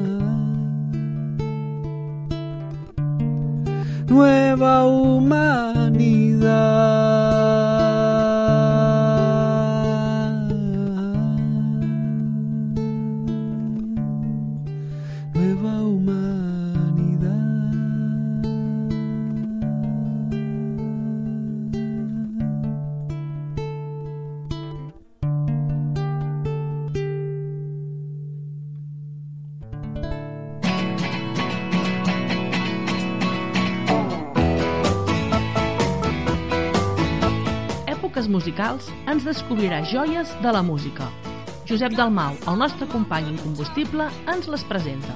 nueva humanidad. èpoques musicals, ens descobrirà joies de la música. Josep Dalmau, el nostre company incombustible, ens les presenta.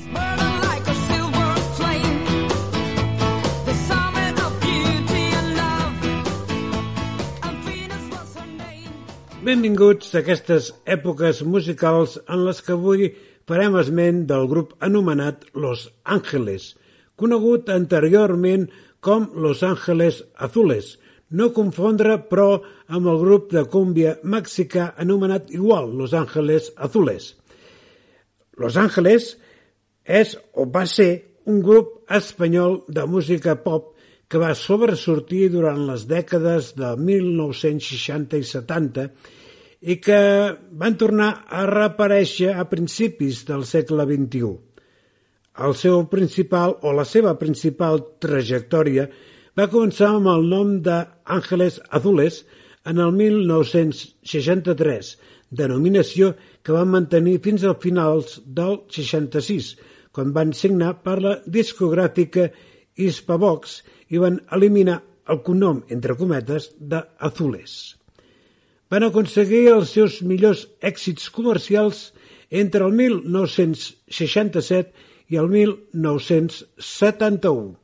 Benvinguts a aquestes èpoques musicals en les que avui farem esment del grup anomenat Los Ángeles, conegut anteriorment com Los Ángeles Azules, no confondre, però, amb el grup de cúmbia mexicà anomenat igual, Los Ángeles Azules. Los Ángeles és o va ser un grup espanyol de música pop que va sobresortir durant les dècades de 1960 i 70 i que van tornar a reaparèixer a principis del segle XXI. El seu principal o la seva principal trajectòria va començar amb el nom d'Ángeles Azules en el 1963, denominació que van mantenir fins als finals del 66, quan van signar per la discogràfica Hispavox i van eliminar el cognom, entre cometes, d'Azules. Van aconseguir els seus millors èxits comercials entre el 1967 i el 1971.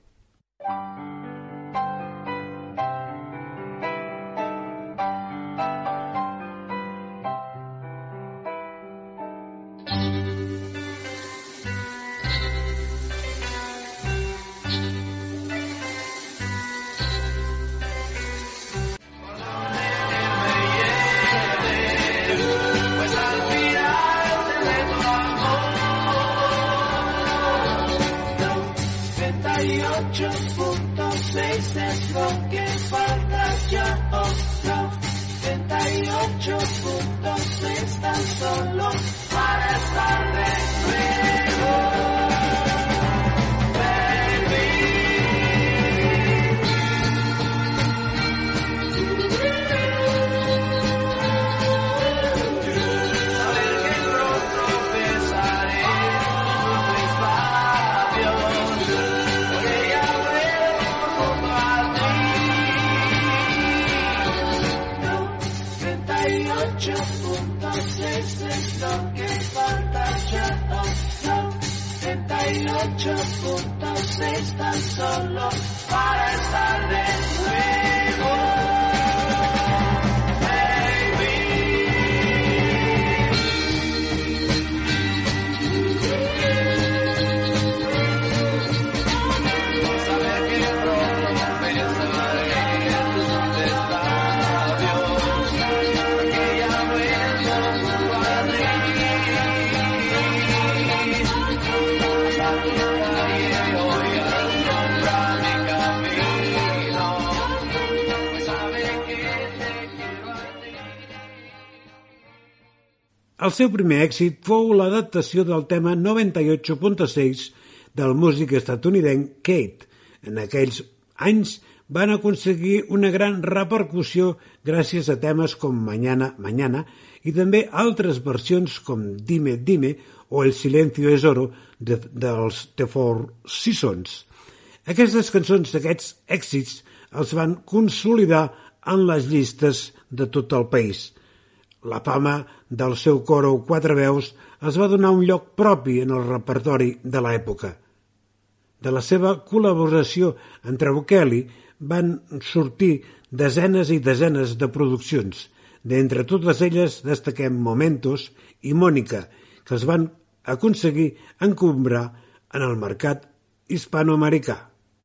El seu primer èxit fou l'adaptació del tema 98.6 del músic estatunidenc Kate. En aquells anys van aconseguir una gran repercussió gràcies a temes com Mañana, Mañana i també altres versions com Dime, Dime o El silencio es oro dels The Four Seasons. Aquestes cançons d'aquests èxits els van consolidar en les llistes de tot el país. La fama del seu coro quatre veus es va donar un lloc propi en el repertori de l'època. De la seva col·laboració amb Kelly van sortir desenes i desenes de produccions. D'entre totes elles destaquem Momentos i Mònica, que es van aconseguir encombrar en el mercat hispanoamericà.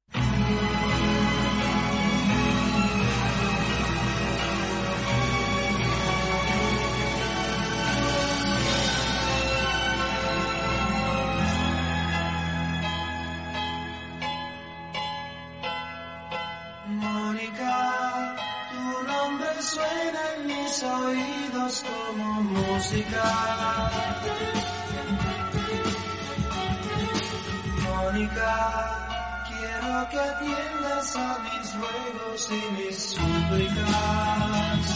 Quiero que atiendas a mis ruegos y mis súplicas.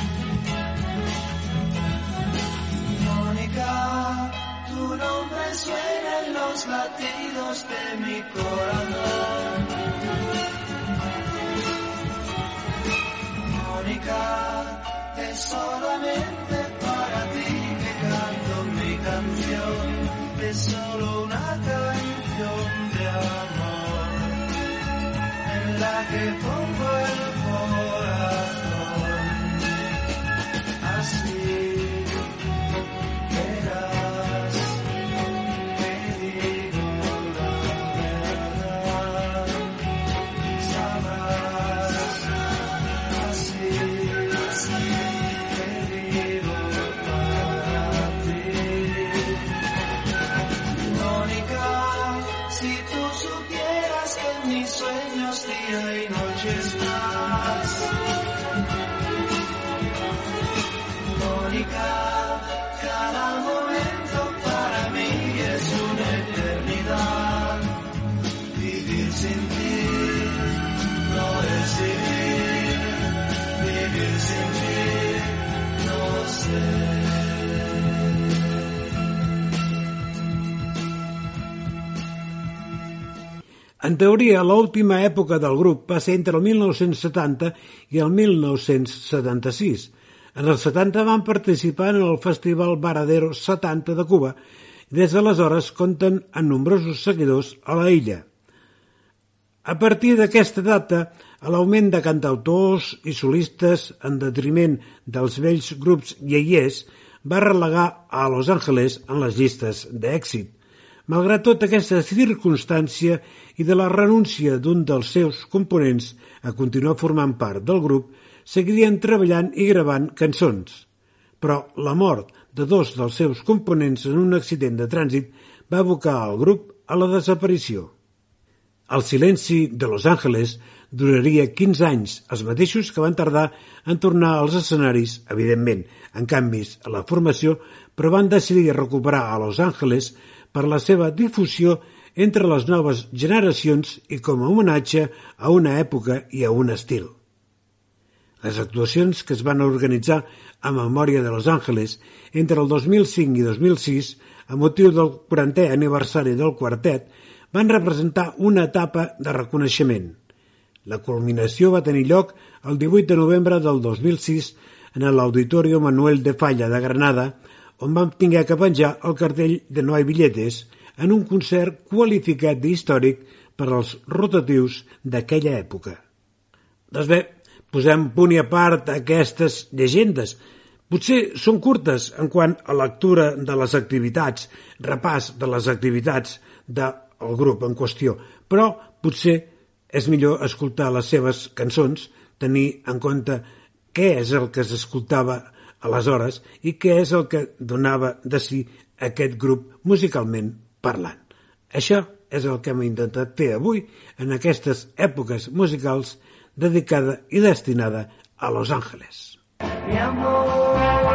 Mónica, tu nombre suena en los latidos de mi corazón. Mónica, es solamente para ti que canto mi canción, es solo una canción de amor en la que pongo el corazón. Así verás que digo la verdad, sabrás. Así que vivo para ti. Mónica, si tú supieras que en mis sueños día y noche estás. Mónica, cada momento para mí es una eternidad. Vivir sin ti no es vivir. Vivir sin ti no sé. En teoria, l'última època del grup va ser entre el 1970 i el 1976. En els 70 van participar en el Festival Varadero 70 de Cuba i des d'aleshores compten amb nombrosos seguidors a la illa. A partir d'aquesta data, l'augment de cantautors i solistes en detriment dels vells grups iaiers va relegar a Los Angeles en les llistes d'èxit. Malgrat tota aquesta circumstància i de la renúncia d'un dels seus components a continuar formant part del grup, seguirien treballant i gravant cançons. Però la mort de dos dels seus components en un accident de trànsit va abocar el grup a la desaparició. El silenci de Los Angeles duraria 15 anys, els mateixos que van tardar en tornar als escenaris, evidentment, en canvis a la formació, però van decidir recuperar a Los Angeles per la seva difusió entre les noves generacions i com a homenatge a una època i a un estil. Les actuacions que es van organitzar a memòria de Los Angeles entre el 2005 i 2006, a motiu del 40è aniversari del quartet, van representar una etapa de reconeixement. La culminació va tenir lloc el 18 de novembre del 2006 en l'Auditorio Manuel de Falla de Granada, on vam tinguer que penjar el cartell de No hay billetes en un concert qualificat d'històric per als rotatius d'aquella època. Doncs bé, posem punt i a part aquestes llegendes. Potser són curtes en quant a lectura de les activitats, repàs de les activitats del grup en qüestió, però potser és millor escoltar les seves cançons, tenir en compte què és el que s'escoltava aleshores i què és el que donava de si aquest grup musicalment parlant. Això és el que hem intentat fer avui en aquestes èpoques musicals dedicada i destinada a Los Angeles. Mi amor,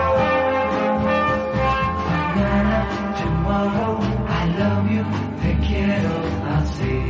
tomorrow I love you, te quiero así.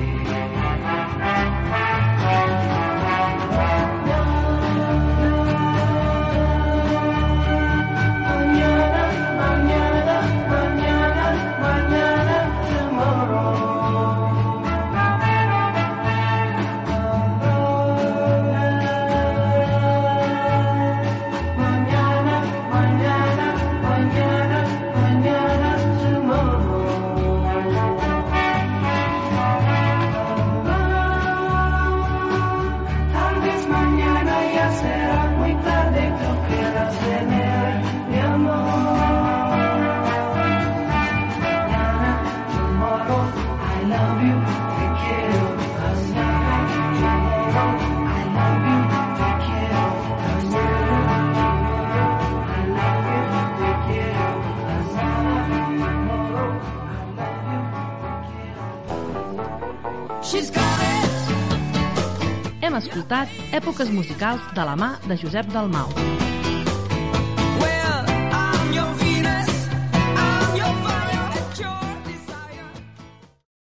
Hem escoltat èpoques musicals de la mà de Josep Dalmau.